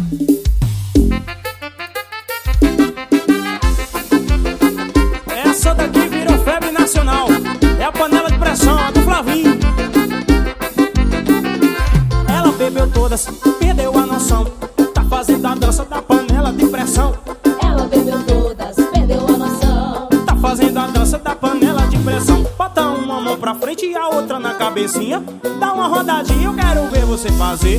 Essa daqui virou febre nacional. É a panela de pressão, a do Flavinho. Ela bebeu todas, perdeu a noção. Tá fazendo a dança da panela de pressão. Ela bebeu todas, perdeu a noção. Tá fazendo a dança da panela de pressão. Bota uma mão pra frente e a outra na cabecinha. Dá uma rodadinha, eu quero ver você fazer.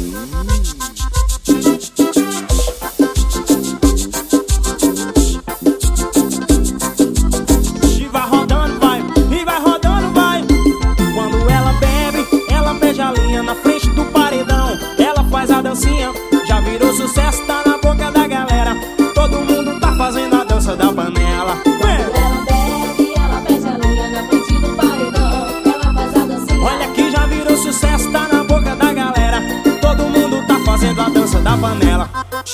E vai rodando, vai, e vai rodando, vai. Quando ela bebe, ela beija a linha na frente do paredão. Ela faz a dancinha, já virou sucesso, tá na boca da galera. Todo mundo tá fazendo a dança da panela. Ela bebe, ela beija a linha na frente do paredão. Ela faz a dancinha. Olha que já virou sucesso, tá na boca da galera. Todo mundo tá fazendo a dança da panela.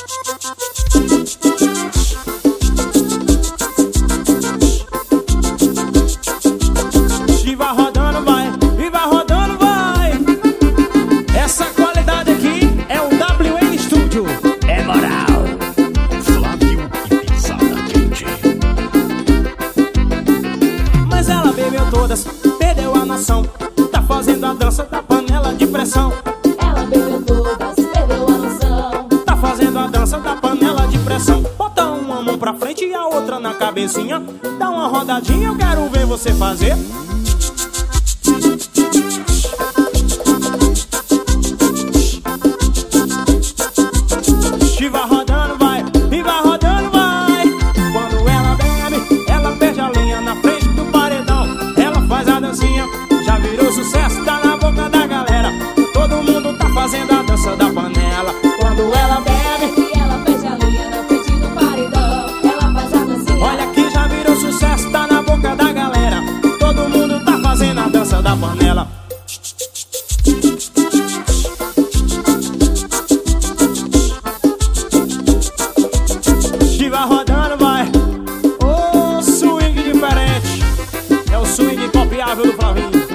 E vai rodando, vai, e vai rodando, vai. Essa qualidade aqui é o WN Studio. É moral. Flávio e pisada quente. Mas ela bebeu todas, perdeu a noção. Tá fazendo a dança da panela de pressão. Ela bebeu todas, perdeu a noção. Tá fazendo a dança da panela de pressão. Bota uma mão pra frente e a outra na cabecinha. Dá uma rodadinha, eu quero ver você fazer. E vai rodando, vai, e vai rodando, vai. Quando ela bebe, ela beija a linha na frente do paredão. Ela faz a dancinha, já virou sucesso, tá na boca da galera. Todo mundo tá fazendo a dança da panela. Quando ela bebe, Ela beija a linha na frente do paredão. Ela faz a dancinha. olha que já virou sucesso, tá na boca da galera. Todo mundo tá fazendo a dança da panela. E vai rodando, vai. Ô, swing diferente. É o swing copiável do Flavinho.